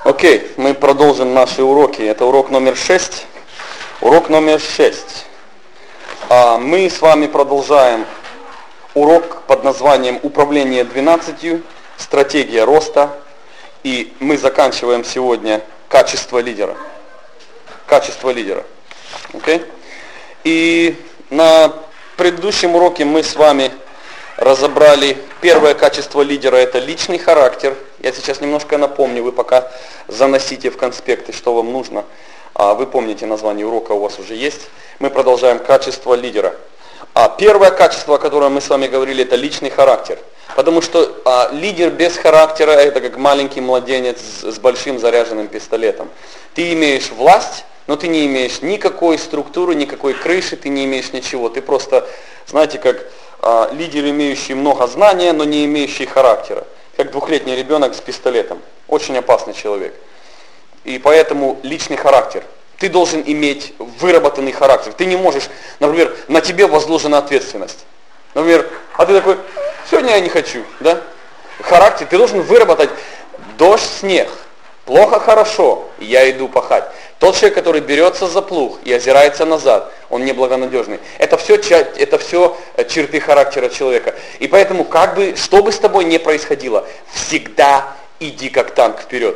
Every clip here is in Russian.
Окей, мы продолжим наши уроки. Это урок номер 6. Урок номер 6. Мы с вами продолжаем урок под названием «Управление 12. Стратегия роста». И мы заканчиваем сегодня «Качество лидера». Качество лидера. Окей? И на предыдущем уроке мы с вами разобрали первое качество лидера, это личный характер. Я сейчас немножко напомню, вы пока заносите в конспекты, что вам нужно. Вы помните название урока, у вас уже есть. Мы продолжаем качество лидера. Первое качество, о котором мы с вами говорили, это личный характер. Потому что лидер без характера, это как маленький младенец с большим заряженным пистолетом. Ты имеешь власть, но ты не имеешь никакой структуры, никакой крыши, ты не имеешь ничего. Ты просто, знаете, как лидер, имеющий много знания, но не имеющий характера. Как двухлетний ребенок с пистолетом. Очень опасный человек. И поэтому личный характер. Ты должен иметь выработанный характер. Ты не можешь, например, на тебе возложена ответственность. Например, ты такой, сегодня я не хочу, да? Характер, ты должен выработать дождь, снег. Плохо, хорошо, я иду пахать. Тот человек, который берется за плуг и озирается назад, он неблагонадежный. Это все черты характера человека. И поэтому, что бы с тобой ни происходило, всегда иди как танк вперед.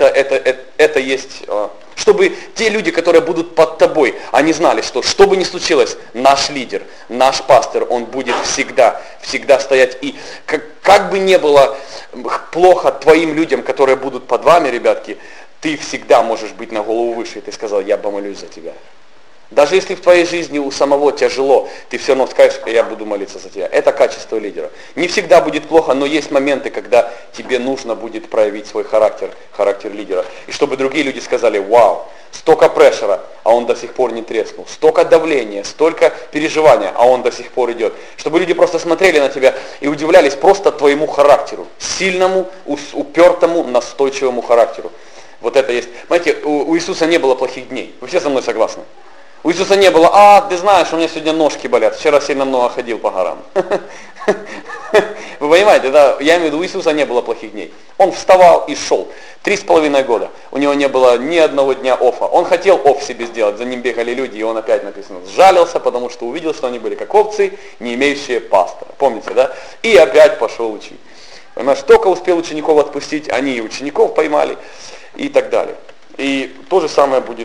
Это есть, чтобы те люди, которые будут под тобой, они знали, что бы ни случилось, наш лидер, наш пастор, он будет всегда стоять. И как бы ни было плохо твоим людям, которые будут под вами, ребятки, ты всегда можешь быть на голову выше, и ты сказал, я помолюсь за тебя. Даже если в твоей жизни у самого тяжело, ты все равно скажешь, я буду молиться за тебя. Это качество лидера. Не всегда будет плохо, но есть моменты, когда тебе нужно будет проявить свой характер лидера. И чтобы другие люди сказали, вау, столько прешера, а он до сих пор не треснул. Столько давления, столько переживания, а он до сих пор идет. Чтобы люди просто смотрели на тебя и удивлялись просто твоему характеру. Сильному, упертому, настойчивому характеру. Вот это есть. Знаете, у Иисуса не было плохих дней. Вы все со мной согласны? У Иисуса не было, ты знаешь, у меня сегодня ножки болят, вчера сильно много ходил по горам. Вы понимаете, да? Я имею в виду, у Иисуса не было плохих дней. Он вставал и шел. 3,5 года. У него не было ни одного дня оффа. Он хотел офф себе сделать, за ним бегали люди, и он опять написано, сжалился, потому что увидел, что они были как овцы, не имеющие пастора. Помните, да? И опять пошел учить. Понимаешь, только успел учеников отпустить, они и учеников поймали, и так далее. И то же самое будет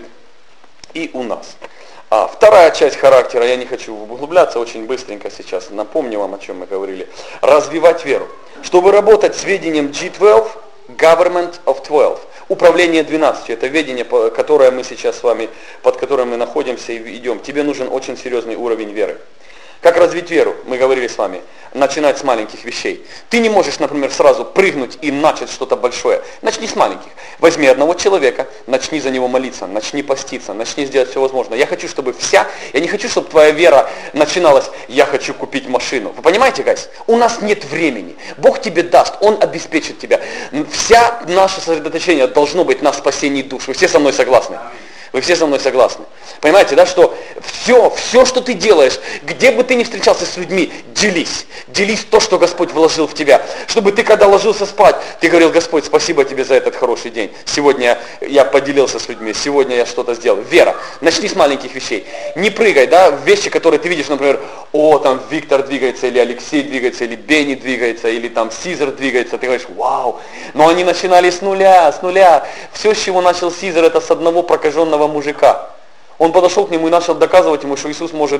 и у нас. Вторая часть характера, я не хочу углубляться, очень быстренько сейчас напомню вам, о чем мы говорили. Развивать веру. Чтобы работать с ведением G12, Government of 12, управление 12, это ведение, которое мы сейчас с вами, под которым мы находимся и идем, тебе нужен очень серьезный уровень веры. Как развить веру? Мы говорили с вами. Начинать с маленьких вещей. Ты не можешь, например, сразу прыгнуть и начать что-то большое. Начни с маленьких. Возьми одного человека, начни за него молиться, начни поститься, начни сделать все возможное. Я не хочу, чтобы твоя вера начиналась, я хочу купить машину. Вы понимаете, гайс? У нас нет времени. Бог тебе даст, Он обеспечит тебя. Вся наше сосредоточение должно быть на спасении душ. Вы все со мной согласны? Вы все со мной согласны. Понимаете, да, что все, что ты делаешь, где бы ты ни встречался с людьми, делись. Делись то, что Господь вложил в тебя. Чтобы ты, когда ложился спать, ты говорил, Господь, спасибо тебе за этот хороший день. Сегодня я поделился с людьми, сегодня я что-то сделал. Вера. Начни с маленьких вещей. Не прыгай, да, в вещи, которые ты видишь, например, там Виктор двигается, или Алексей двигается, или Бенни двигается, или там Сизер двигается. Ты говоришь, вау. Но они начинали с нуля. Все, с чего начал Сизер, это с одного прокаженного мужика. Он подошел к нему и начал доказывать ему, что Иисус может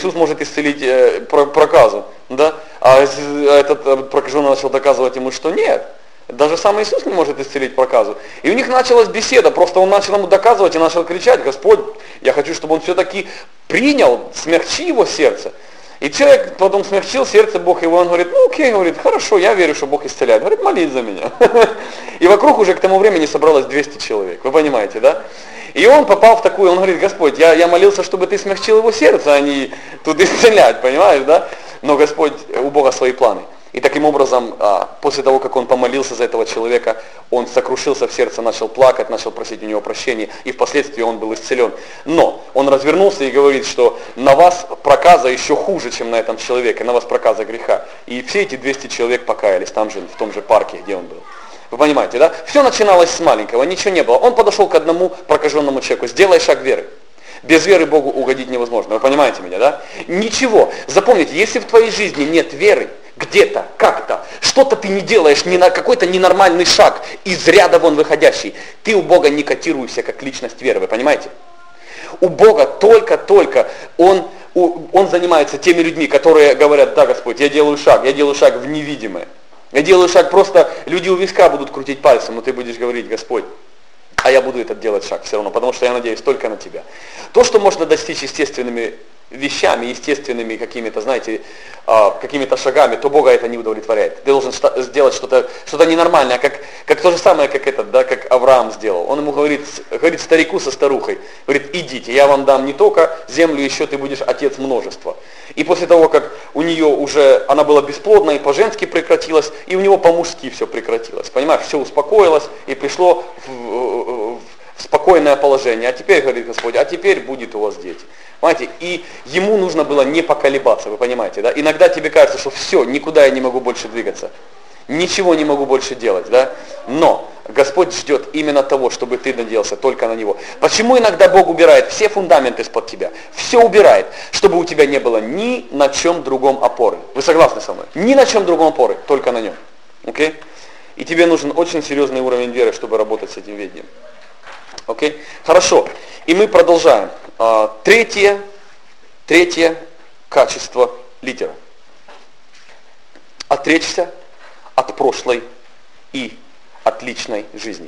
исцелить проказу. Да? А этот прокаженный начал доказывать ему, что нет. Даже сам Иисус не может исцелить проказу. И у них началась беседа, просто он начал ему доказывать и начал кричать, Господь, я хочу, чтобы он все-таки принял, смягчи его сердце. И человек потом смягчил сердце Бог его, он говорит, окей, говорит, хорошо, я верю, что Бог исцеляет. Говорит, молись за меня. И вокруг уже к тому времени собралось 200 человек, вы понимаете, да? И он попал в такую, он говорит, Господь, я молился, чтобы ты смягчил его сердце, а не тут исцелять, понимаешь, да? Но Господь, у Бога свои планы. И таким образом, после того, как он помолился за этого человека, он сокрушился в сердце, начал плакать, начал просить у него прощения, и впоследствии он был исцелен. Но он развернулся и говорит, что на вас проказа еще хуже, чем на этом человеке, на вас проказа греха. И все эти 200 человек покаялись там же, в том же парке, где он был. Вы понимаете, да? Все начиналось с маленького, ничего не было. Он подошел к одному прокаженному человеку, сделай шаг веры. Без веры Богу угодить невозможно. Вы понимаете меня, да? Ничего. Запомните, если в твоей жизни нет веры, где-то, как-то, что-то ты не делаешь, не на какой-то ненормальный шаг, из ряда вон выходящий, ты у Бога не котируешься как личность веры, вы понимаете? У Бога только Он занимается теми людьми, которые говорят, да, Господь, я делаю шаг в невидимое. Я делаю шаг, просто люди у виска будут крутить пальцем, но ты будешь говорить, Господь, а я буду этот делать шаг все равно, потому что я надеюсь только на Тебя. То, что можно достичь естественными вещами, естественными какими-то, знаете, какими-то шагами, то Бога это не удовлетворяет. Ты должен сделать что-то ненормальное, как то же самое, как этот, да, как Авраам сделал. Он ему говорит старику со старухой, говорит, идите, я вам дам не только землю, еще ты будешь отец множества. И после того, как у нее уже, она была бесплодна, и по-женски прекратилась, и у него по-мужски все прекратилось. Понимаешь, все успокоилось и пришло в спокойное положение. А теперь, говорит Господь, а теперь будет у вас дети. Понимаете, и ему нужно было не поколебаться, вы понимаете, да? Иногда тебе кажется, что все, никуда я не могу больше двигаться, ничего не могу больше делать, да? Но Господь ждет именно того, чтобы ты надеялся только на Него. Почему иногда Бог убирает все фундаменты из-под тебя? Все убирает, чтобы у тебя не было ни на чем другом опоры. Вы согласны со мной? Ни на чем другом опоры, только на Нем. Окей? И тебе нужен очень серьезный уровень веры, чтобы работать с этим видением. Окей? Хорошо. И мы продолжаем. Третье качество лидера. Отречься от прошлой и от личной жизни.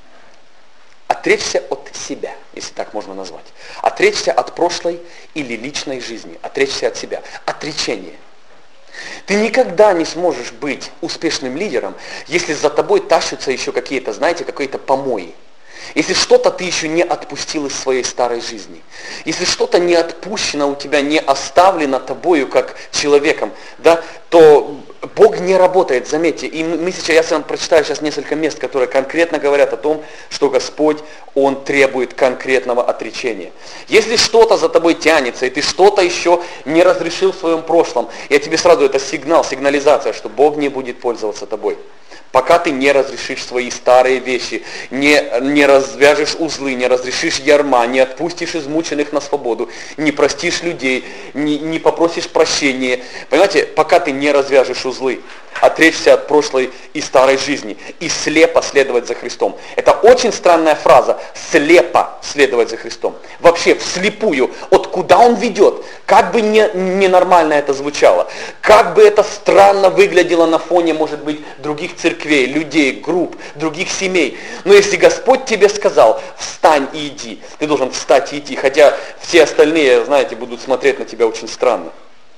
Отречься от себя, если так можно назвать. Отречься от прошлой или личной жизни. Отречься от себя. Отречение. Ты никогда не сможешь быть успешным лидером, если за тобой тащатся еще какие-то, знаете, какие-то помои. Если что-то ты еще не отпустил из своей старой жизни, если что-то не отпущено у тебя, не оставлено тобою как человеком, да, то Бог не работает, заметьте. И я вам прочитаю сейчас несколько мест, которые конкретно говорят о том, что Господь, Он требует конкретного отречения. Если что-то за тобой тянется, и ты что-то еще не разрешил в своем прошлом, я тебе сразу, это сигнализация, что Бог не будет пользоваться тобой. Пока ты не разрешишь свои старые вещи, не развяжешь узлы, не разрешишь ярма, не отпустишь измученных на свободу, не простишь людей, не попросишь прощения. Понимаете, пока ты не развяжешь узлы, отречься от прошлой и старой жизни и слепо следовать за Христом. Это очень странная фраза, слепо следовать за Христом. Вообще вслепую, от куда Он ведет, как бы ненормально это звучало, как бы это странно выглядело на фоне, может быть, других церквей, людей, групп, других семей. Но если Господь тебе сказал, встань и иди, ты должен встать и идти, хотя все остальные, знаете, будут смотреть на тебя очень странно.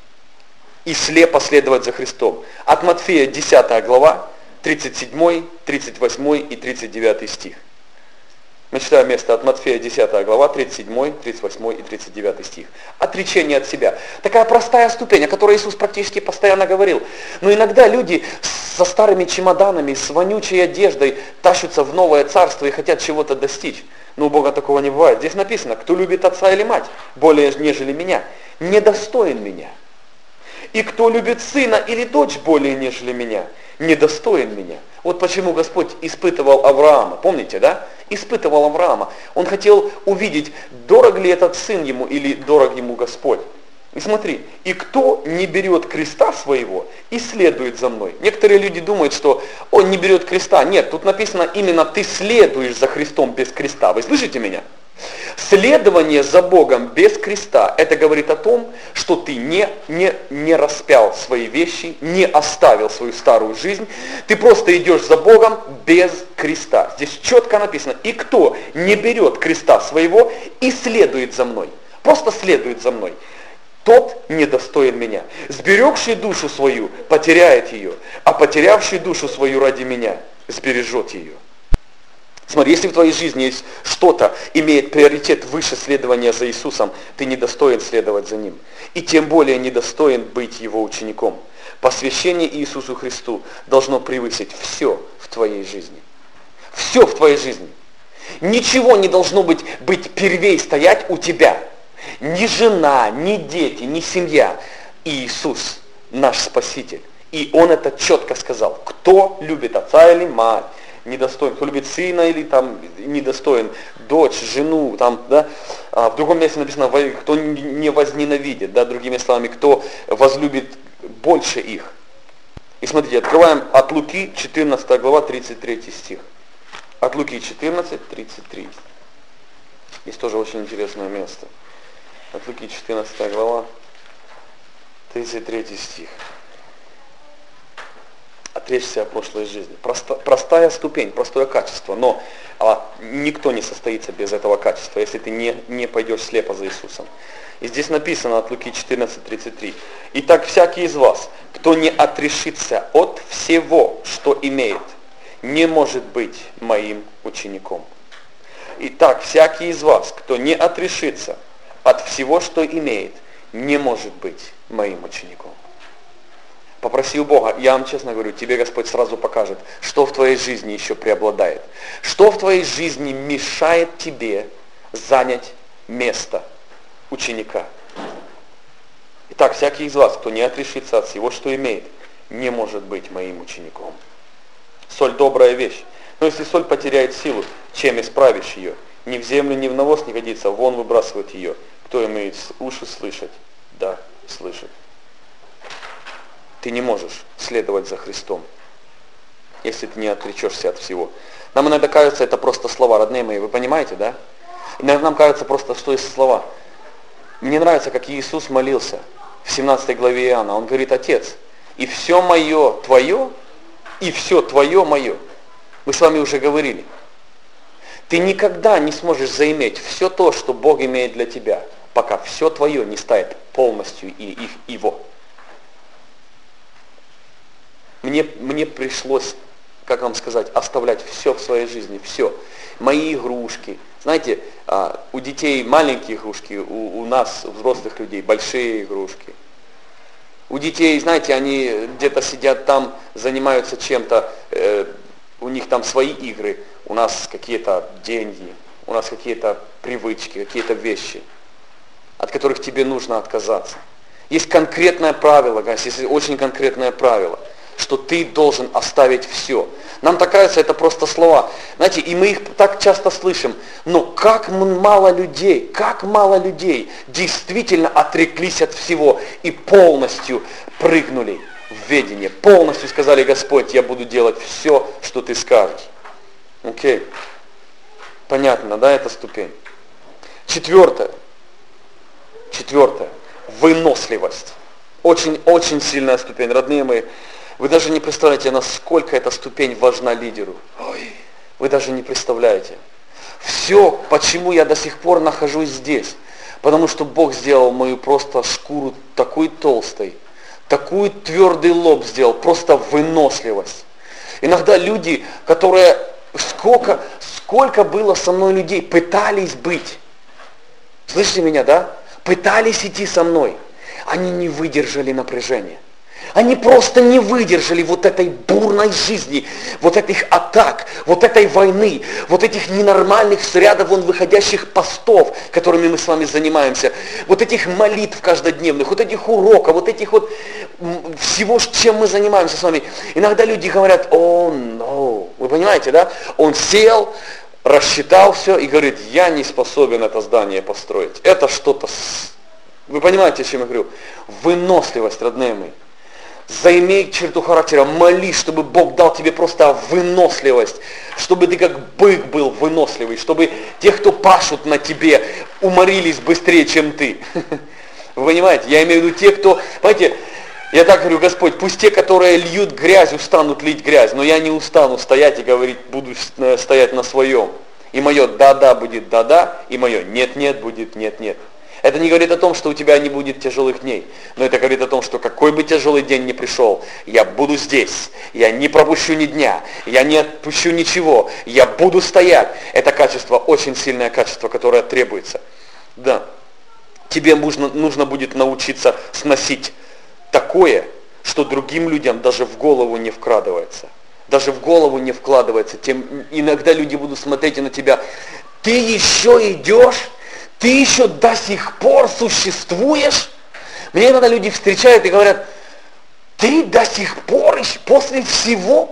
И слепо следовать за Христом. От Матфея 10 глава, 37, 38 и 39 стих. Мы читаем место от Матфея 10 глава, 37, 38 и 39 стих. Отречение от себя. Такая простая ступень, о которой Иисус практически постоянно говорил. Но иногда люди со старыми чемоданами, с вонючей одеждой тащатся в новое царство и хотят чего-то достичь. Но у Бога такого не бывает. Здесь написано, кто любит отца или мать, более нежели меня, недостоин меня. И кто любит сына или дочь более, нежели меня, недостоин меня. Вот почему Господь испытывал Авраама. Помните, да? Испытывал Авраама. Он хотел увидеть, дорог ли этот сын ему или дорог ему Господь. И смотри, и кто не берет креста своего и следует за мной. Некоторые люди думают, что он не берет креста. Нет, тут написано именно ты следуешь за Христом без креста. Вы слышите меня? Следование за Богом без креста, это говорит о том, что ты не распял свои вещи, не оставил свою старую жизнь, ты просто идешь за Богом без креста. Здесь четко написано, и кто не берет креста своего и следует за мной, просто следует за мной, тот недостоин меня. Сберегший душу свою потеряет ее, а потерявший душу свою ради меня сбережет ее. Смотри, если в твоей жизни есть что-то, имеет приоритет выше следования за Иисусом, ты недостоин следовать за Ним. И тем более недостоин быть Его учеником. Посвящение Иисусу Христу должно превысить все в твоей жизни. Все в твоей жизни. Ничего не должно быть первей стоять у тебя. Ни жена, ни дети, ни семья. Иисус, наш Спаситель. И Он это четко сказал. Кто любит отца или мать, недостоин. Кто любит сына или там недостоин, дочь, жену, там, да. В другом месте написано, кто не возненавидит, да, другими словами, кто возлюбит больше их. И смотрите, открываем от Луки, 14 глава, 33 стих. От Луки 14, 33. Есть тоже очень интересное место. От Луки 14 глава, 33 стих. Отречься о прошлой жизни. Простая ступень, простое качество, но никто не состоится без этого качества, если ты не пойдешь слепо за Иисусом. И здесь написано от Луки 14:33. «Итак, всякий из вас, кто не отрешится от всего, что имеет, не может быть моим учеником». Итак, всякий из вас, кто не отрешится от всего, что имеет, не может быть моим учеником. Попроси у Бога, я вам честно говорю, тебе Господь сразу покажет, что в твоей жизни еще преобладает. Что в твоей жизни мешает тебе занять место ученика. Итак, всякий из вас, кто не отрешится от всего, что имеет, не может быть моим учеником. Соль добрая вещь. Но если соль потеряет силу, чем исправишь ее? Ни в землю, ни в навоз не годится, вон выбрасывают ее. Кто имеет уши слышать, да, слышит. Ты не можешь следовать за Христом, если ты не отречешься от всего. Нам иногда кажется, это просто слова, родные мои, вы понимаете, да? Иногда нам кажется просто, что есть слова. Мне нравится, как Иисус молился в 17 главе Иоанна. Он говорит: Отец, и все мое твое, и все твое мое. Мы с вами уже говорили. Ты никогда не сможешь заиметь все то, что Бог имеет для тебя, пока все твое не станет полностью Его. Мне пришлось, как вам сказать, оставлять все в своей жизни, все. Мои игрушки. Знаете, у детей маленькие игрушки, у нас, у взрослых людей, большие игрушки. У детей, знаете, они где-то сидят там, занимаются чем-то, у них там свои игры, у нас какие-то деньги, у нас какие-то привычки, какие-то вещи, от которых тебе нужно отказаться. Есть конкретное правило, есть очень конкретное правило, что ты должен оставить все. Нам так кажется, это просто слова. Знаете, и мы их так часто слышим. Но как мало людей действительно отреклись от всего и полностью прыгнули в ведение. Полностью сказали: Господь, я буду делать все, что ты скажешь. Окей. Понятно, да, эта ступень. Четвертое. Выносливость. Очень сильная ступень. Родные мои, вы даже не представляете, насколько эта ступень важна лидеру. Вы даже не представляете. Все, почему я до сих пор нахожусь здесь, потому что Бог сделал мою просто шкуру такой толстой, такой твердый лоб сделал, просто выносливость. Иногда люди, которые, сколько было со мной людей, пытались быть. Слышите меня, да? Пытались идти со мной. Они не выдержали напряжения. Они просто не выдержали вот этой бурной жизни, вот этих атак, вот этой войны, вот этих ненормальных с ряда вон выходящих постов, которыми мы с вами занимаемся, вот этих молитв каждодневных, вот этих уроков, вот этих вот всего, чем мы занимаемся с вами. Иногда люди говорят: о, no. Вы понимаете, да? Он сел, рассчитал все и говорит: я не способен это здание построить. Это что-то... Вы понимаете, о чем я говорю? Выносливость, родные мои. Заимей черту характера, молись, чтобы Бог дал тебе просто выносливость, чтобы ты как бык был выносливый, чтобы те, кто пашут на тебе, уморились быстрее, чем ты. Вы понимаете? Я имею в виду те, кто... Понимаете, я так говорю: Господь, пусть те, которые льют грязь, устанут лить грязь, но я не устану стоять и говорить, буду стоять на своем. И мое да-да будет да-да, и мое нет-нет будет нет-нет. Это не говорит о том, что у тебя не будет тяжелых дней, но это говорит о том, что какой бы тяжелый день ни пришел, я буду здесь, я не пропущу ни дня, я не отпущу ничего, я буду стоять. Это качество, очень сильное качество, которое требуется. Да, тебе нужно будет научиться сносить такое, что другим людям даже в голову не вкрадывается. Даже в голову не вкладывается. Иногда люди будут смотреть на тебя: ты еще идешь? Ты еще до сих пор существуешь? Мне иногда люди встречают и говорят: ты до сих пор, после всего,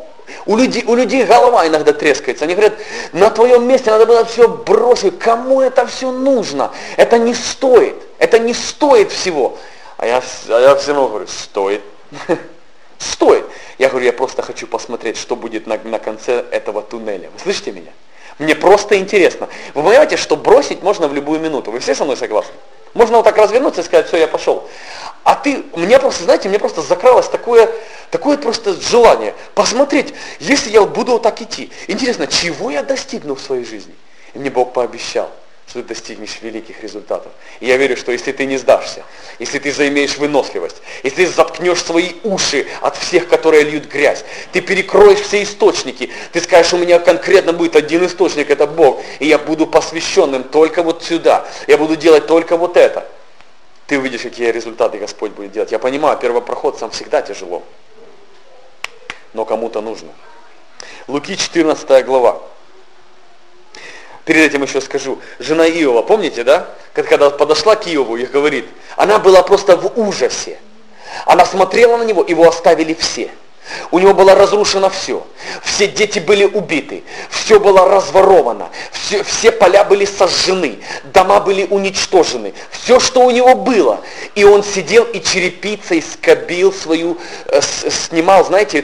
У людей голова иногда трескается. Они говорят, на твоем месте надо было все бросить. Кому это все нужно? Это не стоит. Это не стоит всего. А я все равно говорю, стоит. Стоит. Я говорю, я просто хочу посмотреть, что будет на конце этого туннеля. Вы слышите меня? Мне просто интересно. Вы понимаете, что бросить можно в любую минуту. Вы все со мной согласны? Можно вот так развернуться и сказать, все, я пошел. А мне просто закралось такое просто желание посмотреть, если я буду вот так идти. Интересно, чего я достигну в своей жизни? И мне Бог пообещал, что ты достигнешь великих результатов. И я верю, что если ты не сдашься, если ты заимеешь выносливость, если ты заткнешь свои уши от всех, которые льют грязь, ты перекроешь все источники, ты скажешь, у меня конкретно будет один источник, это Бог, и я буду посвященным только вот сюда, я буду делать только вот это. Ты увидишь, какие результаты Господь будет делать. Я понимаю, первопроходцам всегда тяжело, но кому-то нужно. Луки 14 глава. Перед этим еще скажу, жена Иова, помните, да? Когда подошла к Иову и говорит, она была просто в ужасе. Она смотрела на него, его оставили все. У него было разрушено все. Все дети были убиты. Все было разворовано. Все поля были сожжены. Дома были уничтожены. Все, что у него было. И он сидел и черепицей скобил свою, снимал, знаете,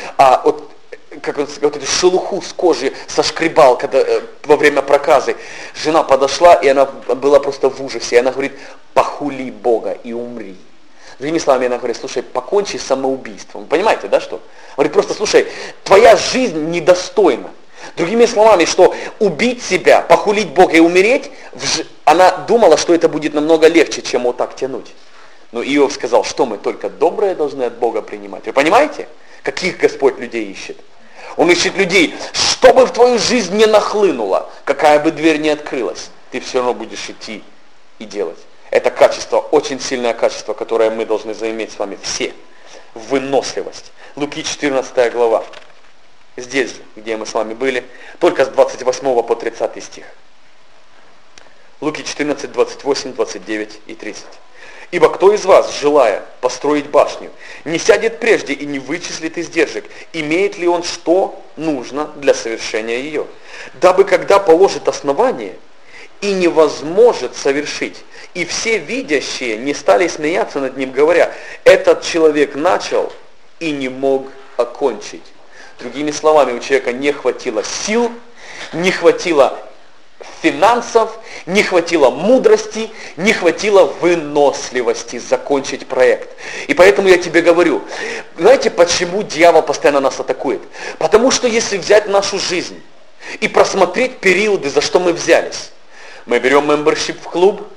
вот эту шелуху с кожи сошкребал во время проказы. Жена подошла, и она была просто в ужасе. И она говорит, похули Бога и умри. Другими словами, она говорит, слушай, покончи с самоубийством. Вы понимаете, да, что? Говорит, просто, слушай, твоя жизнь недостойна. Другими словами, что убить себя, похулить Бога и умереть, она думала, что это будет намного легче, чем вот так тянуть. Но Иов сказал, что мы только доброе должны от Бога принимать. Вы понимаете, каких Господь людей ищет? Он ищет людей, чтобы в твою жизнь не нахлынуло, какая бы дверь ни открылась, ты все равно будешь идти и делать. Это качество, очень сильное качество, которое мы должны заиметь с вами все. Выносливость. Луки 14 глава. Здесь же, где мы с вами были, только с 28 по 30 стих. Луки 14, 28, 29 и 30. Ибо кто из вас, желая построить башню, не сядет прежде и не вычислит издержек, имеет ли он что нужно для совершения ее, дабы когда положит основание и не возможет совершить, и все видящие не стали смеяться над ним, говоря, этот человек начал и не мог окончить. Другими словами, у человека не хватило сил, не хватило финансов, не хватило мудрости, не хватило выносливости закончить проект. И поэтому я тебе говорю, знаете, почему дьявол постоянно нас атакует? Потому что если взять нашу жизнь и просмотреть периоды, за что мы взялись, мы берем мембершип в клуб,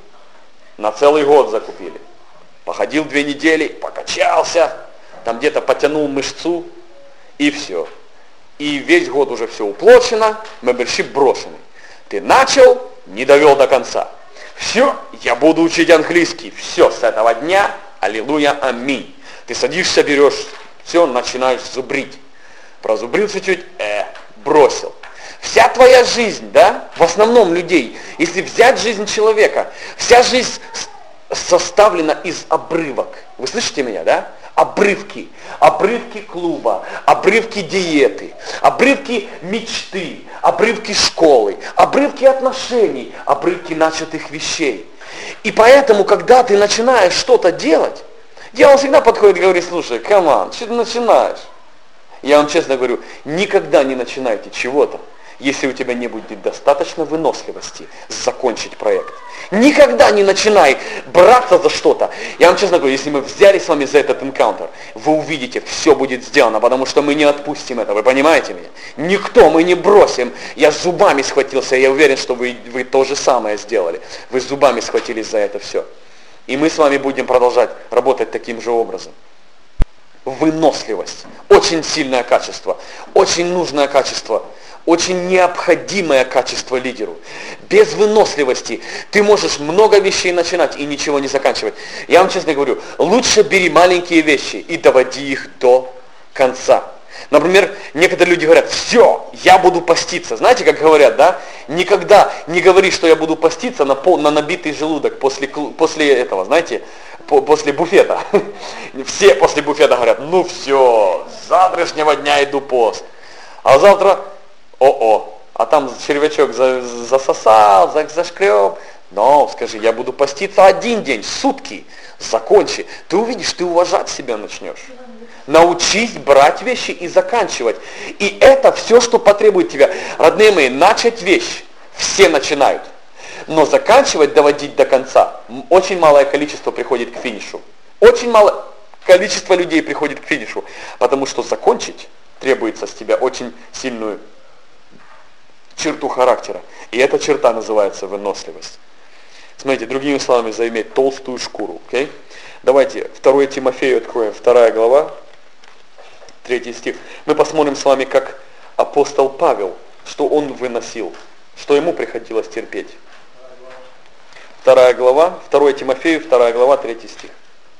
на целый год закупили. Походил 2 недели, покачался, там где-то потянул мышцу, и все. И весь год уже все уплочено, мембершип брошенный. Ты начал, не довел до конца. Все, я буду учить английский. Все, с этого дня, аллилуйя, аминь. Ты садишься, берешь, все, начинаешь зубрить. Прозубрил чуть-чуть, бросил. Вся твоя жизнь, да, в основном людей, если взять жизнь человека, вся жизнь составлена из обрывок. Вы слышите меня, да? Обрывки. Обрывки клуба, обрывки диеты, обрывки мечты, обрывки школы, обрывки отношений, обрывки начатых вещей. И поэтому, когда ты начинаешь что-то делать, дьявол всегда подходит и говорит, слушай, камон, что ты начинаешь? Я вам честно говорю, никогда не начинайте чего-то, если у тебя не будет достаточно выносливости закончить проект. Никогда не начинай браться за что-то. Я вам честно говорю, если мы взяли с вами за этот энкаунтер, вы увидите, все будет сделано, потому что мы не отпустим это, вы понимаете меня? Никто, мы не бросим. Я зубами схватился, я уверен, что вы то же самое сделали. Вы зубами схватились за это все. И мы с вами будем продолжать работать таким же образом. Выносливость. Очень сильное качество. Очень нужное качество. Очень необходимое качество лидеру. Без выносливости ты можешь много вещей начинать и ничего не заканчивать. Я вам честно говорю, лучше бери маленькие вещи и доводи их до конца. Например, некоторые люди говорят, все, я буду поститься. Знаете, как говорят, да? Никогда не говори, что я буду поститься на набитый желудок после этого, знаете, после буфета. Все после буфета говорят, ну все, с завтрашнего дня иду пост. А завтра, а там червячок засосал, зашкреб. Но скажи, я буду поститься 1 день, сутки, закончи. Ты увидишь, ты уважать себя начнешь. Научись брать вещи и заканчивать. И это все, что потребует тебя. Родные мои, начать вещь все начинают. Но заканчивать, доводить до конца, очень малое количество приходит к финишу. Очень малое количество людей приходит к финишу. Потому что закончить требуется с тебя очень сильную черту характера. И эта черта называется выносливость. Смотрите, другими словами, заиметь толстую шкуру. Okay? Давайте 2 Тимофею откроем, 2 глава, 3 стих. Мы посмотрим с вами, как апостол Павел, что он выносил, что ему приходилось терпеть. 2 глава, 2 Тимофею, 2 глава, 3 стих.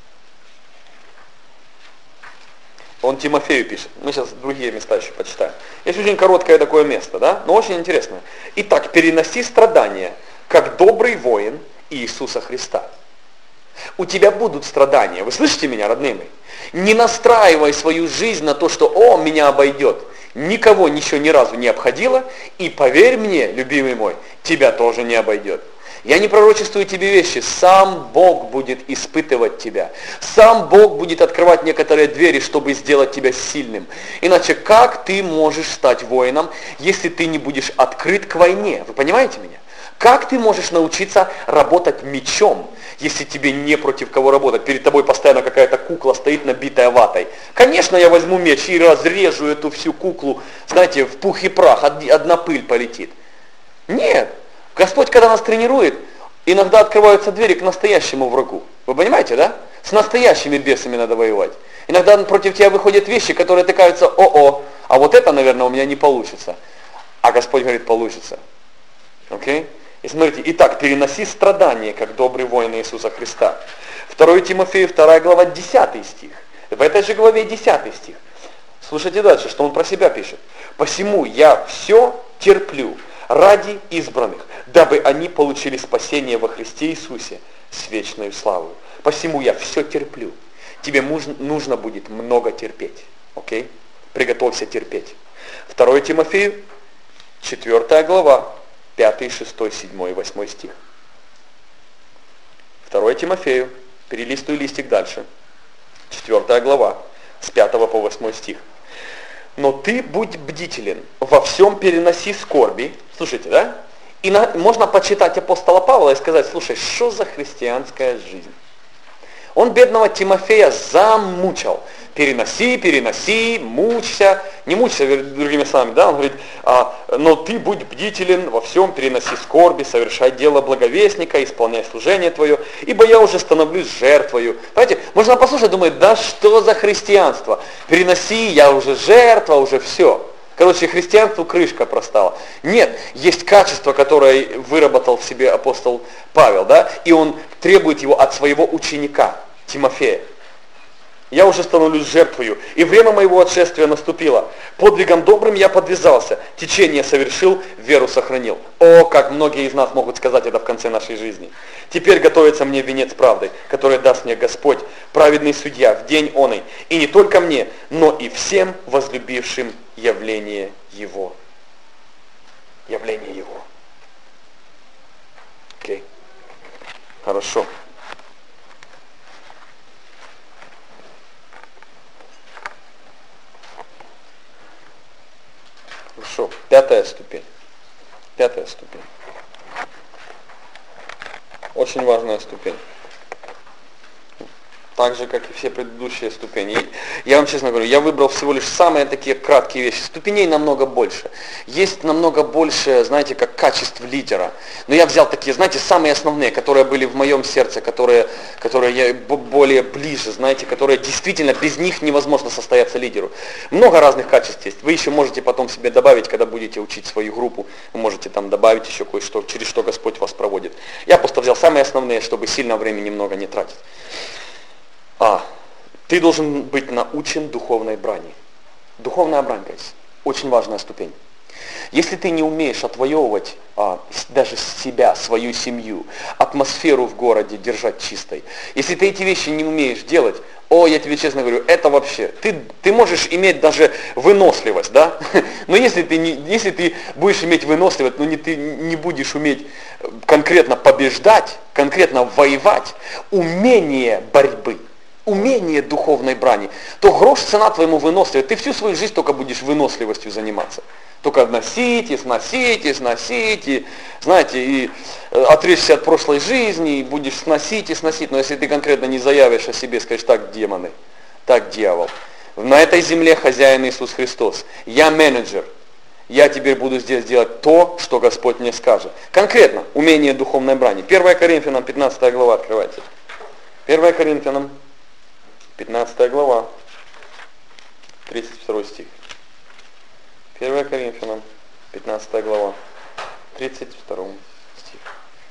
Он Тимофею пишет. Мы сейчас другие места еще почитаем. Есть очень короткое такое место, да? Но очень интересное. Итак, переноси страдания, как добрый воин Иисуса Христа. У тебя будут страдания. Вы слышите меня, родные мои? Не настраивай свою жизнь на то, что меня обойдет. Никого ничего ни разу не обходило. И поверь мне, любимый мой, тебя тоже не обойдет. Я не пророчествую тебе вещи, сам Бог будет испытывать тебя. Сам Бог будет открывать некоторые двери, чтобы сделать тебя сильным. Иначе как ты можешь стать воином, если ты не будешь открыт к войне? Вы понимаете меня? Как ты можешь научиться работать мечом, если тебе не против кого работать? Перед тобой постоянно какая-то кукла стоит, набитая ватой. Конечно, я возьму меч и разрежу эту всю куклу, знаете, в пух и прах, одна пыль полетит. Нет. Господь, когда нас тренирует, иногда открываются двери к настоящему врагу. Вы понимаете, да? С настоящими бесами надо воевать. Иногда против тебя выходят вещи, которые ты кажутся, а вот это, наверное, у меня не получится. А Господь говорит, получится. Окей? И смотрите, итак, переноси страдания, как добрый воин Иисуса Христа. 2 Тимофею, 2 глава, 10 стих. В этой же главе 10 стих. Слушайте дальше, что он про себя пишет. «Посему я все терплю ради избранных, дабы они получили спасение во Христе Иисусе с вечной славой. Посему я все терплю». Тебе нужно будет много терпеть. Окей? Приготовься терпеть. 2 Тимофею, 4 глава, 5, 6, 7 и 8 стих. 2 Тимофею, перелистывай листик дальше. 4 глава, с 5 по 8 стих. «Но ты будь бдителен, во всем переноси скорби». Слушайте, да? И можно почитать апостола Павла и сказать, слушай, что за христианская жизнь? Он бедного Тимофея замучил. Переноси, мучься. Не мучься, другими словами, да? Он говорит, но ты будь бдителен, во всем переноси скорби, совершай дело благовестника, исполняй служение твое, ибо я уже становлюсь жертвою. Понимаете, можно послушать, думает, да что за христианство? Переноси, я уже жертва, уже все. Короче, христианству крышка простала. Нет, есть качество, которое выработал в себе апостол Павел, да? И он требует его от своего ученика, Тимофея. Я уже становлюсь жертвою, и время моего отшествия наступило. Подвигом добрым я подвязался, течение совершил, веру сохранил. О, как многие из нас могут сказать это в конце нашей жизни. Теперь готовится мне венец правды, который даст мне Господь, праведный судья, в день оный. И не только мне, но и всем возлюбившим явление Его. Явление Его. Окей. Хорошо. Хорошо. 5 ступень. 5 ступень. Очень важная ступень. Так же, как и все предыдущие ступени. Я вам честно говорю, я выбрал всего лишь самые такие краткие вещи. Ступеней намного больше. Есть намного больше, знаете, как качеств лидера. Но я взял такие, знаете, самые основные, которые были в моем сердце, которые я более ближе, знаете, которые действительно без них невозможно состояться лидеру. Много разных качеств есть. Вы еще можете потом себе добавить, когда будете учить свою группу. Вы можете там добавить еще кое-что, через что Господь вас проводит. Я просто взял самые основные, чтобы сильно времени много не тратить. Ты должен быть научен духовной брани. Духовная брань, guys, очень важная ступень. Если ты не умеешь отвоевывать даже себя, свою семью, атмосферу в городе держать чистой, если ты эти вещи не умеешь делать, я тебе честно говорю, это вообще, ты можешь иметь даже выносливость, да? Но если ты будешь иметь выносливость, но ты не будешь уметь конкретно побеждать, конкретно воевать, умение борьбы, умение духовной брани, то грош цена твоему выносливости. Ты всю свою жизнь только будешь выносливостью заниматься. Только сносить, и, знаете, и отречься от прошлой жизни, и будешь сносить. Но если ты конкретно не заявишь о себе, скажешь: так, демоны, так, дьявол, на этой земле хозяин Иисус Христос, я менеджер, я теперь буду здесь делать то, что Господь мне скажет. Конкретно, умение духовной брани. 1 Коринфянам 15 глава, открывайте. 1 Коринфянам 15 глава, 32 стих. 1 Коринфянам, 15 глава, 32 стих.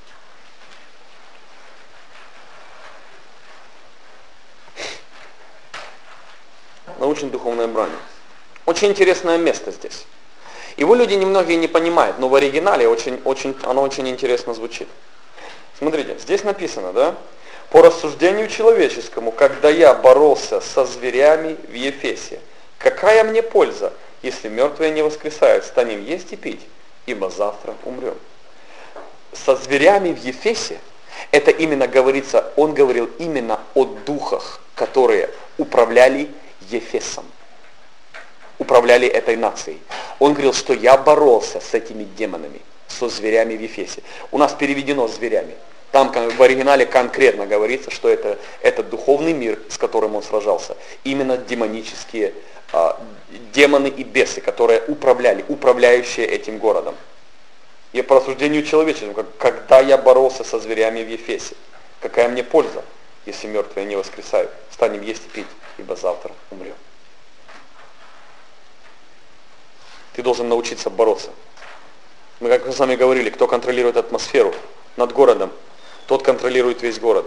Научен духовной брани. Очень интересное место здесь. Его люди немногие не понимают, но в оригинале оно очень интересно звучит. Смотрите, здесь написано, да? По рассуждению человеческому, когда я боролся со зверями в Ефесе, какая мне польза, если мертвые не воскресают, станем есть и пить, ибо завтра умрем. Со зверями в Ефесе, это именно говорится, он говорил именно о духах, которые управляли Ефесом, управляли этой нацией. Он говорил, что я боролся с этими демонами, со зверями в Ефесе. У нас переведено зверями. Там в оригинале конкретно говорится, что это духовный мир, с которым он сражался. Именно демонические демоны и бесы, которые управляющие этим городом. И по рассуждению человеческому, когда я боролся со зверями в Ефесе, какая мне польза, если мертвые не воскресают? Станем есть и пить, ибо завтра умрем. Ты должен научиться бороться. Мы, как мы с вами говорили, кто контролирует атмосферу над городом, тот контролирует весь город.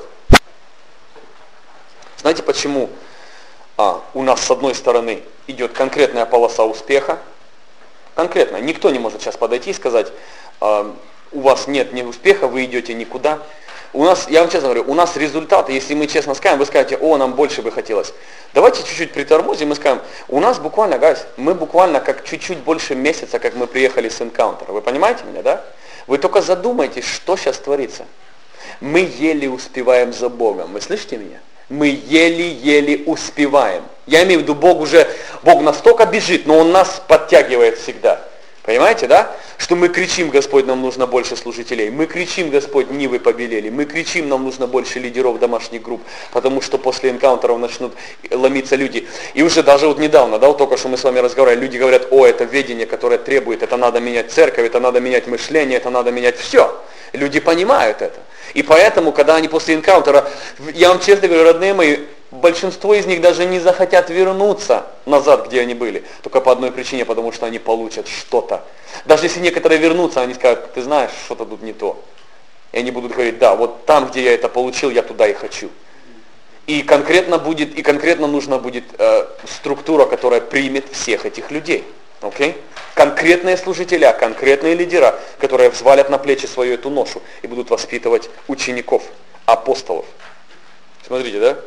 Знаете, почему у нас с одной стороны идет конкретная полоса успеха? Конкретно. Никто не может сейчас подойти и сказать: у вас нет ни успеха, вы идете никуда. Я вам честно говорю, у нас результаты, если мы честно скажем, вы скажете: нам больше бы хотелось. Давайте чуть-чуть притормозим и скажем: у нас буквально, мы буквально как чуть-чуть больше месяца, как мы приехали с Encounter. Вы понимаете меня, да? Вы только задумайтесь, что сейчас творится. Мы еле успеваем за Богом. Вы слышите меня? Мы еле-еле успеваем. Я имею в виду, Бог настолько бежит, но Он нас подтягивает всегда. Понимаете, да? Что мы кричим: Господь, нам нужно больше служителей. Мы кричим: Господь, нивы побелели. Мы кричим: нам нужно больше лидеров домашних групп. Потому что после энкаунтеров начнут ломиться люди. И уже даже недавно, только что мы с вами разговаривали, люди говорят: это ведение, которое требует, это надо менять церковь, это надо менять мышление, это надо менять все. Люди понимают это. И поэтому, когда они после энкаунтера, я вам честно говорю, родные мои, большинство из них даже не захотят вернуться назад, где они были. Только по одной причине, потому что они получат что-то. Даже если некоторые вернутся, они скажут: ты знаешь, что-то тут не то. И они будут говорить: да, вот там, где я это получил, я туда и хочу. И конкретно нужна будет структура, которая примет всех этих людей. Okay? Конкретные служителя, конкретные лидера, которые взвалят на плечи свою эту ношу и будут воспитывать учеников, апостолов. Смотрите, да?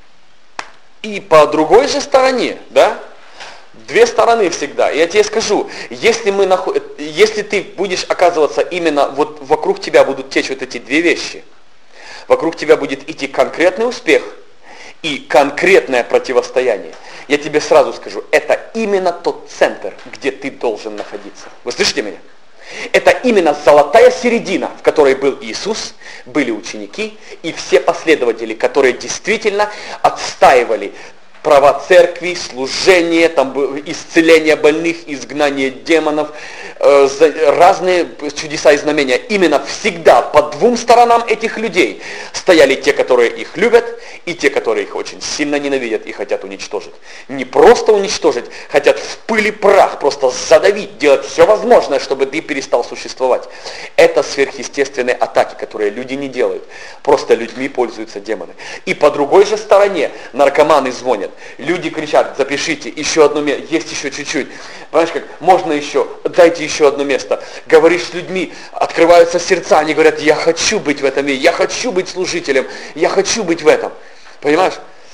И по другой же стороне, да? Две стороны всегда. Я тебе скажу, если ты будешь оказываться именно, вот вокруг тебя будут течь вот эти две вещи, вокруг тебя будет идти конкретный успех и конкретное противостояние, я тебе сразу скажу, это именно тот центр, где ты должен находиться. Вы слышите меня? Это именно золотая середина, в которой был Иисус, были ученики и все последователи, которые действительно отстаивали права церкви, служение, исцеление больных, изгнание демонов, разные чудеса и знамения. Именно всегда по двум сторонам этих людей стояли те, которые их любят, и те, которые их очень сильно ненавидят и хотят уничтожить. Не просто уничтожить, хотят в пыль и прах просто задавить, делать все возможное, чтобы ты перестал существовать. Это сверхъестественные атаки, которые люди не делают. Просто людьми пользуются демоны. И по другой же стороне наркоманы звонят. Люди кричат: запишите, еще одно место, есть еще чуть-чуть. Понимаешь, как можно еще, дайте еще одно место. Говоришь с людьми, открываются сердца, они говорят: я хочу быть в этом мире, я хочу быть служителем, я хочу быть в этом. Понимаешь?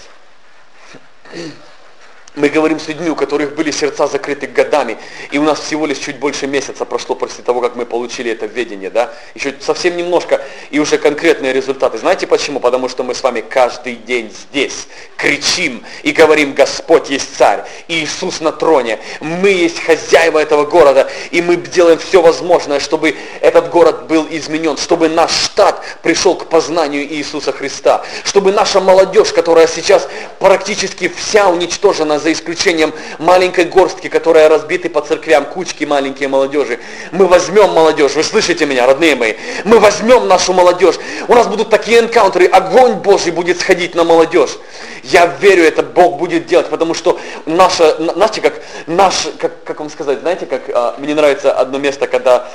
Мы говорим с людьми, у которых были сердца закрыты годами, и у нас всего лишь чуть больше месяца прошло после того, как мы получили это ведение, да? Еще совсем немножко, и уже конкретные результаты. Знаете почему? Потому что мы с вами каждый день здесь кричим и говорим: Господь есть Царь, Иисус на троне, мы есть хозяева этого города, и мы делаем все возможное, чтобы этот город был изменен, чтобы наш штат пришел к познанию Иисуса Христа, чтобы наша молодежь, которая сейчас практически вся уничтожена, за исключением маленькой горстки, которая разбиты по церквям, кучки маленькие молодежи. Мы возьмем молодежь, вы слышите меня, родные мои? Мы возьмем нашу молодежь. У нас будут такие энкаунтеры, огонь Божий будет сходить на молодежь. Я верю, это Бог будет делать, потому что наша, знаете, как вам сказать, знаете, как мне нравится одно место, когда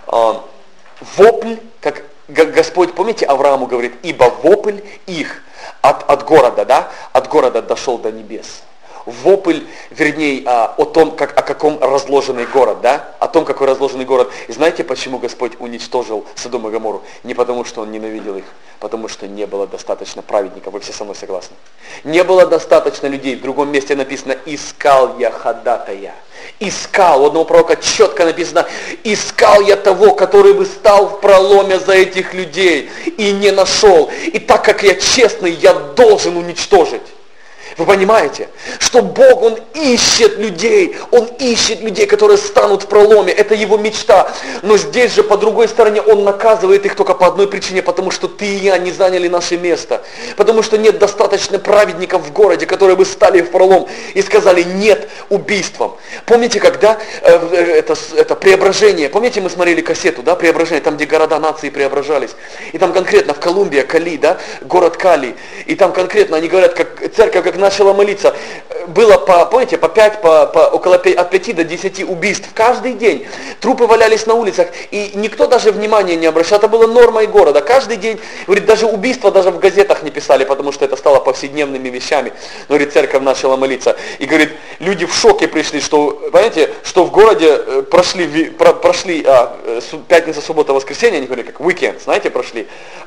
вопль, как Господь, помните, Аврааму говорит: ибо вопль их от города, да, от города дошел до небес. Вопль, вернее, о том, о каком разложенный город, да? О том, какой разложенный город. И знаете, почему Господь уничтожил Содом и Гоморру? Не потому, что Он ненавидел их, потому что не было достаточно праведников. Вы все со мной согласны? Не было достаточно людей. В другом месте написано: искал я ходатая. Искал, у одного пророка четко написано: искал я того, который бы стал в проломе за этих людей, и не нашел. И так как я честный, я должен уничтожить. Вы понимаете, что Бог, Он ищет людей, которые станут в проломе, это Его мечта. Но здесь же, по другой стороне, Он наказывает их только по одной причине: потому что ты и я не заняли наше место. Потому что нет достаточно праведников в городе, которые бы стали в пролом и сказали нет убийствам. Помните, когда это преображение, помните, мы смотрели кассету, да, преображение, там, где города, нации преображались. И там конкретно в Колумбии, Кали, да, город Кали. И там конкретно они говорят, как церковь, как начала молиться, было помните, около от 5 до 10 убийств каждый день. Трупы валялись на улицах, и никто даже внимания не обращал. Это было нормой города. Каждый день, говорит, даже убийства даже в газетах не писали, потому что это стало повседневными вещами. Но, говорит, церковь начала молиться. И, говорит, люди в шоке пришли, что, понимаете, что в городе прошли пятница, суббота, воскресенье, они говорили, как уикенд, знаете, прошли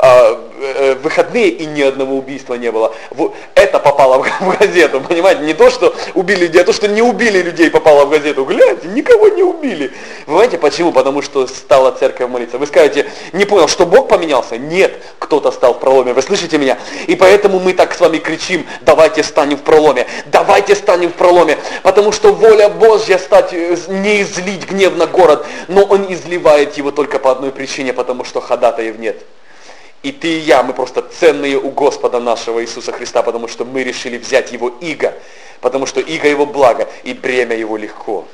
выходные, и ни одного убийства не было. Это попало в газету, понимаете, не то, что убили людей, а то, что не убили людей, попало в газету. Гляньте, никого не убили. Вы понимаете, почему? Потому что стала церковь молиться. Вы скажете: не понял, что Бог поменялся? Нет, кто-то стал в проломе. Вы слышите меня? И поэтому мы так с вами кричим: давайте станем в проломе, давайте станем в проломе, потому что воля Божья не излить гнев на город, но Он изливает его только по одной причине: потому что ходатаев нет. И ты и я, мы просто ценные у Господа нашего Иисуса Христа, потому что мы решили взять Его иго, потому что иго Его благо, и бремя Его легко.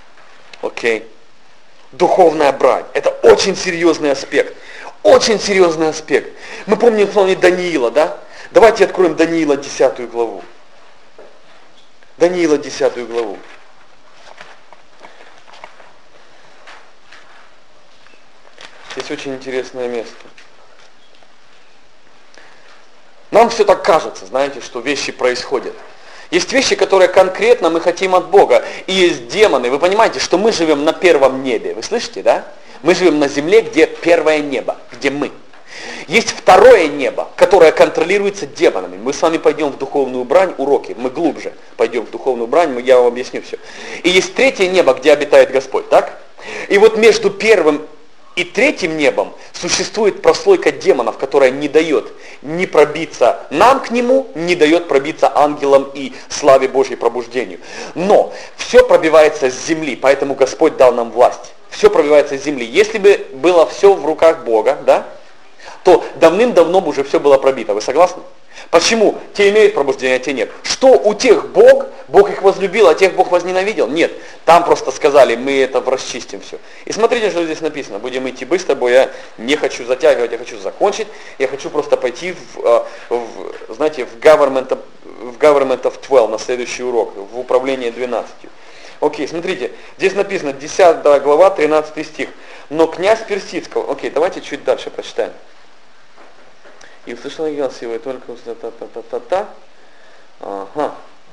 Окей? Духовная брань. Это очень серьезный аспект. Очень серьезный аспект. Мы помним с вами Даниила, да? Давайте откроем Даниила 10 главу. Даниила 10 главу. Здесь очень интересное место. Нам все так кажется, знаете, что вещи происходят. Есть вещи, которые конкретно мы хотим от Бога. И есть демоны. Вы понимаете, что мы живем на первом небе. Вы слышите, да? Мы живем на земле, где первое небо, где мы. Есть второе небо, которое контролируется демонами. Мы с вами пойдем в духовную брань, уроки. Мы глубже пойдем в духовную брань, я вам объясню все. И есть третье небо, где обитает Господь, так? И вот между первым и третьим небом существует прослойка демонов, которая не дает не пробиться нам к нему, не дает пробиться ангелам и славе Божьей пробуждению. Но все пробивается с земли, поэтому Господь дал нам власть. Все пробивается с земли. Если бы было все в руках Бога, да, то давным-давно бы уже все было пробито. Вы согласны? Почему? Те имеют пробуждение, а те нет. Что у тех Бог их возлюбил, а тех Бог возненавидел? Нет. Там просто сказали, мы это расчистим все. И смотрите, что здесь написано. Будем идти быстро, бо я не хочу затягивать, я хочу закончить. Я хочу просто пойти знаете, в government of 12 на следующий урок, в управление 12. Окей, смотрите, здесь написано 10 глава, 13 стих. Но князь Персидского, окей, давайте чуть дальше прочитаем. И услышал ангел силой только та-та-та-та-та. Ага.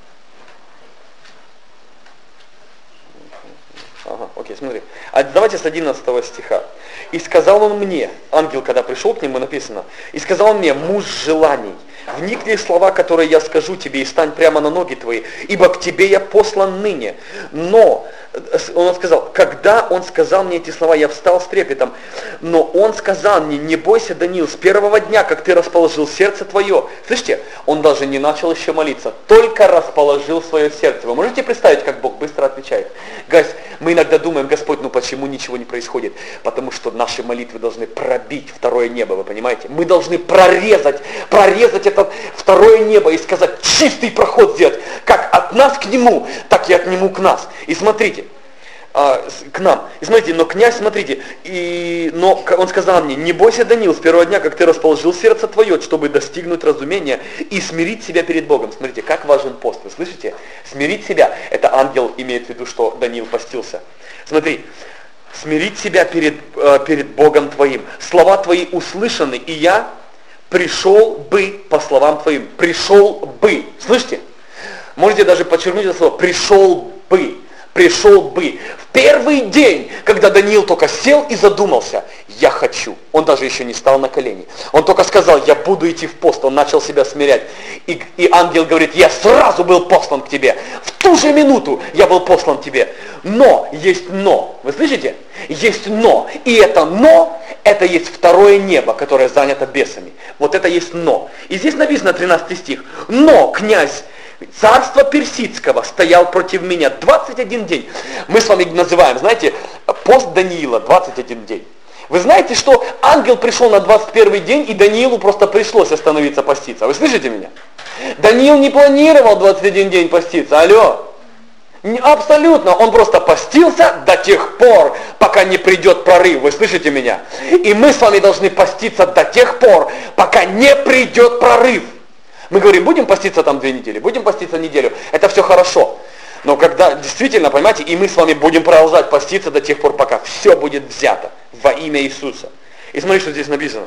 Ага, окей, смотри. А давайте с 11 стиха. И сказал он мне, ангел, когда пришел к нему, написано, и сказал он мне, муж желаний, вникни в слова, которые я скажу тебе, и стань прямо на ноги твои, ибо к тебе я послан ныне. Но, он сказал, когда он сказал мне эти слова, я встал с трепетом, но он сказал мне, не бойся, Даниил, с первого дня, как ты расположил сердце твое. Слышите, он даже не начал еще молиться, только расположил свое сердце. Вы можете представить, как Бог быстро отвечает? Гайс, мы иногда думаем, Господь, ну почему ничего не происходит? Потому что наши молитвы должны пробить второе небо, вы понимаете? Мы должны прорезать это второе небо и сказать, чистый проход сделать, как от нас к нему, так и от нему к нас. И смотрите, к нам. И смотрите, но князь, смотрите, но он сказал мне, не бойся, Даниил, с первого дня, как ты расположил сердце твое, чтобы достигнуть разумения и смирить себя перед Богом. Смотрите, как важен пост, вы слышите? Смирить себя, это ангел имеет в виду, что Даниил постился. Смотри, смирить себя перед Богом твоим. Слова твои услышаны, и я пришел бы по словам твоим. Пришел бы. Слышите? Можете даже подчеркнуть это слово. Пришел бы. Пришел бы. В первый день, когда Даниил только сел и задумался, я хочу. Он даже еще не стал на колени. Он только сказал, я буду идти в пост. Он начал себя смирять. И ангел говорит, я сразу был послан к тебе. В ту же минуту я был послан к тебе. Но, есть но. Вы слышите? Есть но. И это но, это есть второе небо, которое занято бесами. Вот это есть но. И здесь написано 13 стих. Но князь царства Персидского стоял против меня 21 день. Мы с вами называем, знаете, пост Даниила 21 день. Вы знаете, что ангел пришел на 21 день, и Даниилу просто пришлось остановиться поститься. Вы слышите меня? Даниил не планировал 21 день поститься. Алло. Абсолютно. Он просто постился до тех пор, пока не придет прорыв. Вы слышите меня? И мы с вами должны поститься до тех пор, пока не придет прорыв. Мы говорим, будем поститься там 2 недели, будем поститься неделю. Это все хорошо. Но когда действительно, понимаете, и мы с вами будем продолжать поститься до тех пор, пока все будет взято во имя Иисуса. И смотри, что здесь написано.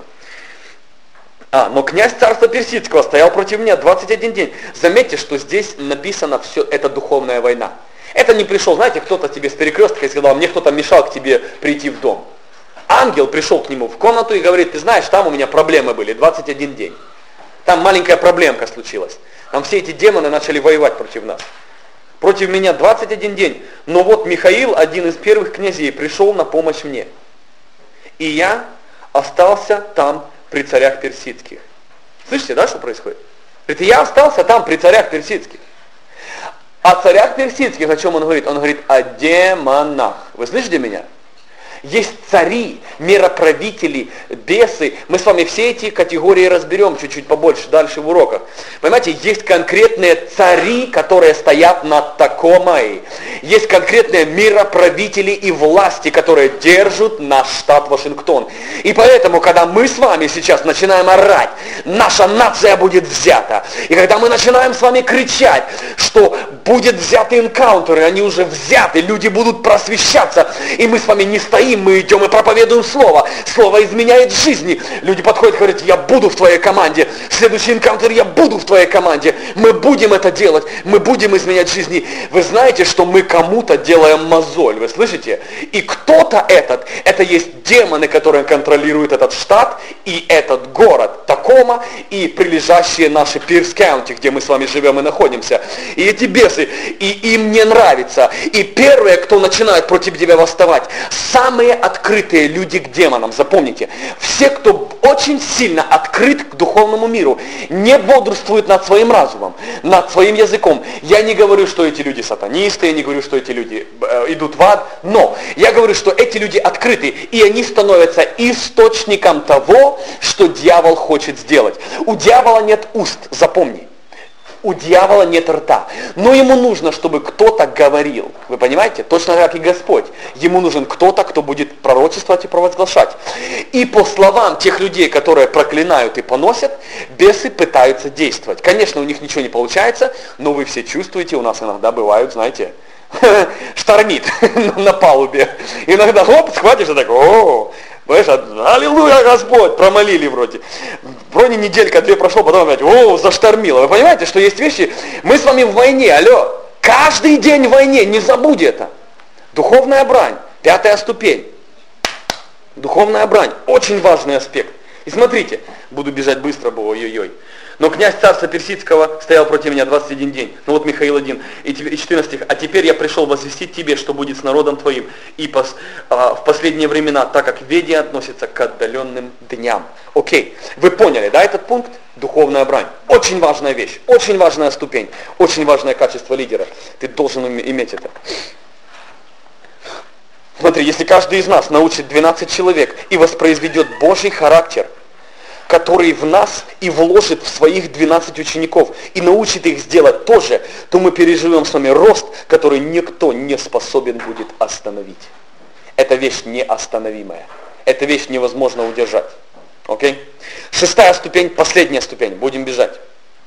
Но князь царства Персидского стоял против меня 21 день. Заметьте, что здесь написано все, это духовная война. Это не пришел, знаете, кто-то тебе с перекрестка и сказал, мне кто-то мешал к тебе прийти в дом. Ангел пришел к нему в комнату и говорит, ты знаешь, там у меня проблемы были 21 день. Там маленькая проблемка случилась. Там все эти демоны начали воевать против нас. Против меня 21 день. Но вот Михаил, один из первых князей, пришел на помощь мне. И я остался там при царях персидских. Слышите, да, что происходит? Говорит, я остался там при царях персидских. О царях персидских, о чем он говорит? Он говорит о демонах. Вы слышите меня? Есть цари, мироправители, бесы. Мы с вами все эти категории разберем чуть-чуть побольше дальше в уроках. Понимаете, есть конкретные цари, которые стоят над Такомой. Есть конкретные мироправители и власти, которые держат наш штат Вашингтон. И поэтому, когда мы с вами сейчас начинаем орать, наша нация будет взята. И когда мы начинаем с вами кричать, что будет взяты энкаунтеры, они уже взяты, люди будут просвещаться, и мы с вами не стоим, мы идем и проповедуем Слово. Слово изменяет жизни. Люди подходят и говорят, я буду в твоей команде. Следующий энкаунтер, я буду в твоей команде. Мы будем это делать. Мы будем изменять жизни. Вы знаете, что мы кому-то делаем мозоль. Вы слышите? И кто-то это есть демоны, которые контролируют этот штат и этот город. Такома и прилежащие наши Пирс-Каунти, где мы с вами живем и находимся. И эти бесы, и им не нравится. И первые, кто начинает против тебя восставать, самые самые открытые люди к демонам, запомните. Все, кто очень сильно открыт к духовному миру, не бодрствуют над своим разумом, над своим языком. Я не говорю, что эти люди сатанисты, я не говорю, что эти люди идут в ад, но я говорю, что эти люди открыты, и они становятся источником того, что дьявол хочет сделать. У дьявола нет уст, запомни. У дьявола нет рта. Но ему нужно, чтобы кто-то говорил. Вы понимаете? Точно как и Господь. Ему нужен кто-то, кто будет пророчествовать и провозглашать. И по словам тех людей, которые проклинают и поносят, бесы пытаются действовать. Конечно, у них ничего не получается, но вы все чувствуете, у нас иногда бывают, знаете, штормит на палубе. Иногда хоп, схватишь и так, о, понимаешь, аллилуйя, Господь, промолили вроде. Вроде неделька-две прошло, потом опять, о, заштормило. Вы понимаете, что есть вещи, мы с вами в войне, алло, каждый день в войне, не забудь это. Духовная брань, 5-я ступень. Духовная брань, очень важный аспект. И смотрите, буду бежать быстро, ой-ой-ой. Но князь царства Персидского стоял против меня 21 день. Ну вот Михаил 1 и 14 стих. А теперь я пришел возвестить тебе, что будет с народом твоим и в последние времена, так как ведение относится к отдаленным дням. Окей, вы поняли, да, этот пункт? Духовная брань. Очень важная вещь, очень важная ступень, очень важное качество лидера. Ты должен иметь это. Смотри, если каждый из нас научит 12 человек и воспроизведет Божий характер, который в нас и вложит в своих 12 учеников и научит их сделать то же, то мы переживем с вами рост, который никто не способен будет остановить. Это вещь неостановимая. Это вещь невозможно удержать. Окей? 6-я ступень, последняя ступень. Будем бежать.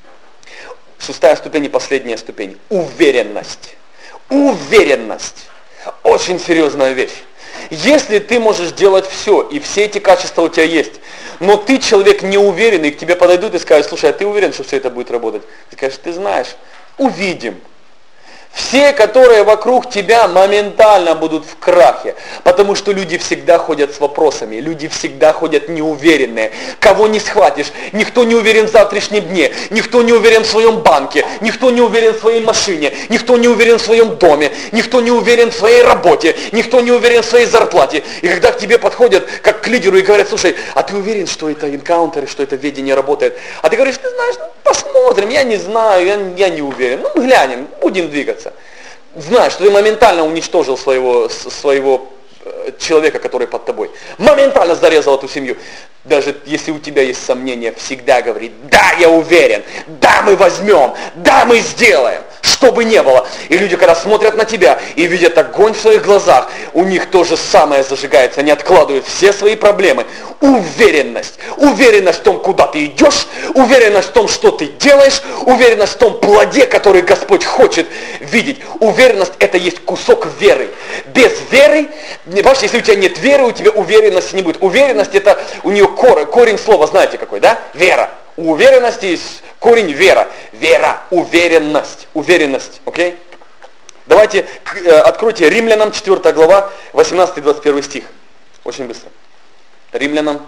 6-я ступень и последняя ступень. Уверенность. Уверенность. Очень серьезная вещь. Если ты можешь делать все, и все эти качества у тебя есть, но ты человек неуверенный, и к тебе подойдут и скажут, слушай, а ты уверен, что все это будет работать? Ты скажешь, ты знаешь, увидим. Все, которые вокруг тебя, моментально будут в крахе, потому что люди всегда ходят с вопросами, люди всегда ходят неуверенные. Кого не схватишь, никто не уверен в завтрашнем дне, никто не уверен в своем банке, никто не уверен в своей машине, никто не уверен в своем доме, никто не уверен в своей работе, никто не уверен в своей зарплате. И когда к тебе подходят, как к лидеру, и говорят, слушай, а ты уверен, что это энкаунтер, что это ведение работает? А ты говоришь, ты знаешь, посмотрим, я не знаю, я не уверен. Ну, глянем, будем двигаться. Знаешь, что ты моментально уничтожил своего человека, который под тобой. Моментально зарезал эту семью. Даже если у тебя есть сомнения, всегда говори, да, я уверен, да, мы возьмем, да, мы сделаем, что бы ни было. И люди, когда смотрят на тебя и видят огонь в своих глазах, у них то же самое зажигается, они откладывают все свои проблемы. Уверенность. Уверенность в том, куда ты идешь, уверенность в том, что ты делаешь, уверенность в том плоде, который Господь хочет видеть. Уверенность — это есть кусок веры. Без веры, понимаешь, если у тебя нет веры, у тебя уверенности не будет. Уверенность — это у нее корень слова, знаете какой, да? Вера. У уверенности есть корень вера. Вера, уверенность. Уверенность, окей? Давайте откройте Римлянам 4 глава, 18-21 стих. Очень быстро. Римлянам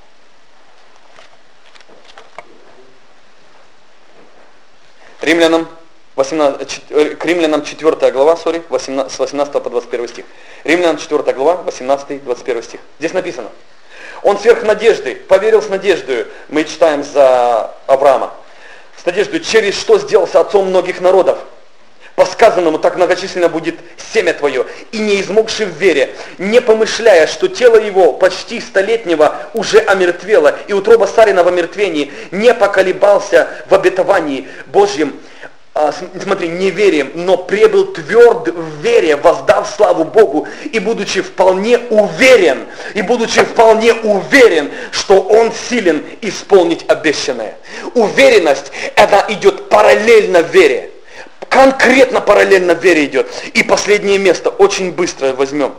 4 глава, с 18 по 21 стих. Римлянам 4 глава, 18-21 стих. Здесь написано. Он сверх надежды, поверил с надеждой, мы читаем за Авраама, с надеждой, через что сделался отцом многих народов. По сказанному, так многочисленно будет семя твое, и не измогши в вере, не помышляя, что тело его почти столетнего уже омертвело, и утроба Сарина в омертвении, не поколебался в обетовании Божьем, смотри, неверием, но пребыл тверд в вере, воздав славу Богу, и будучи вполне уверен, что он силен исполнить обещанное. Уверенность, она идет параллельно вере. Конкретно параллельно вере идет. И последнее место, очень быстро возьмем.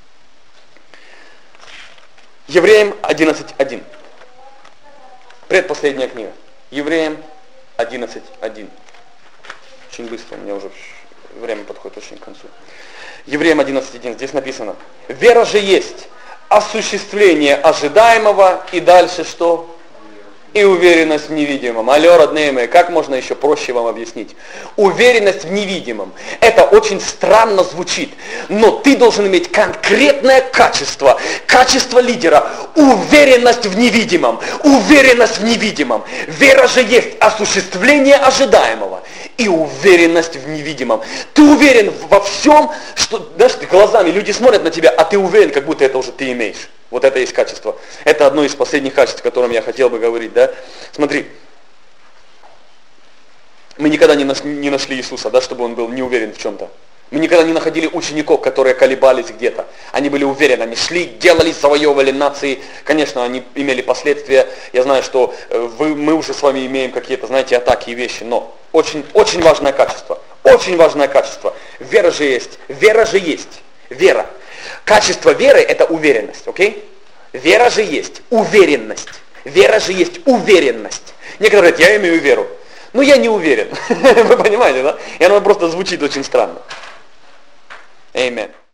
Евреям 11.1. Предпоследняя книга. Евреям 11.1. Очень быстро, у меня уже время подходит очень к концу. Евреям 11.1, здесь написано. Вера же есть осуществление ожидаемого, и дальше что? и уверенность в невидимом. Алло, родные мои, как можно еще проще вам объяснить? Уверенность в невидимом. Это очень странно звучит, но ты должен иметь конкретное качество, качество лидера, уверенность в невидимом, уверенность в невидимом. Вера же есть осуществление ожидаемого и уверенность в невидимом. Ты уверен во всем, что, знаешь, глазами люди смотрят на тебя, а ты уверен, как будто это уже ты имеешь. Вот это есть качество. Это одно из последних качеств, о котором я хотел бы говорить. Да? Смотри, мы никогда не нашли Иисуса, да, чтобы он был не уверен в чем-то. Мы никогда не находили учеников, которые колебались где-то. Они были уверены, они шли, делали, завоевывали нации. Конечно, они имели последствия. Я знаю, что мы уже с вами имеем какие-то, знаете, атаки и вещи, но очень, очень важное качество. Очень важное качество. Вера же есть. Вера же есть. Вера. Качество веры – это уверенность, окей? Вера же есть уверенность. Вера же есть уверенность. Некоторые говорят, я имею веру. Но я не уверен. Вы понимаете, да? И оно просто звучит очень странно. Amen.